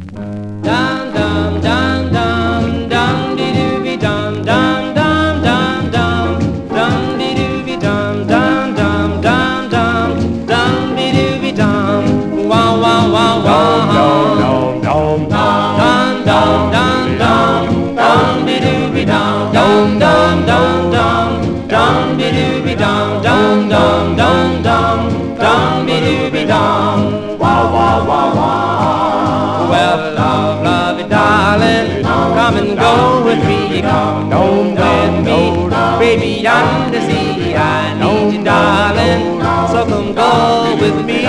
Dum dum dum dum dum dee doo dum dum dum dum dum dee doo dum dum dum dum dum dee doo dum wow wow wow wow dum dum dum dum dum dee doo dum dum dum dum dee doo dum dum dum dee doo dum wow wow wow wow. Well, love, darling, come and go with me, come with me, baby, under sea. I need you, darling, so come go with me.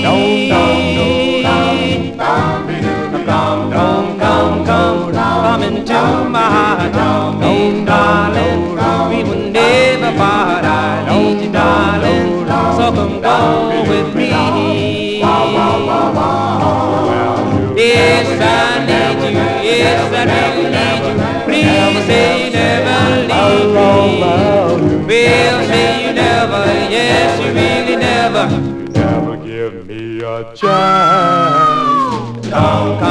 Come into my heart, darling, we will never part. I need you, darling, so come go with me. Yes, I need you, yes, I really need you. Please say you never leave me. Well, say you never, yes, you really never. You never give me a chance.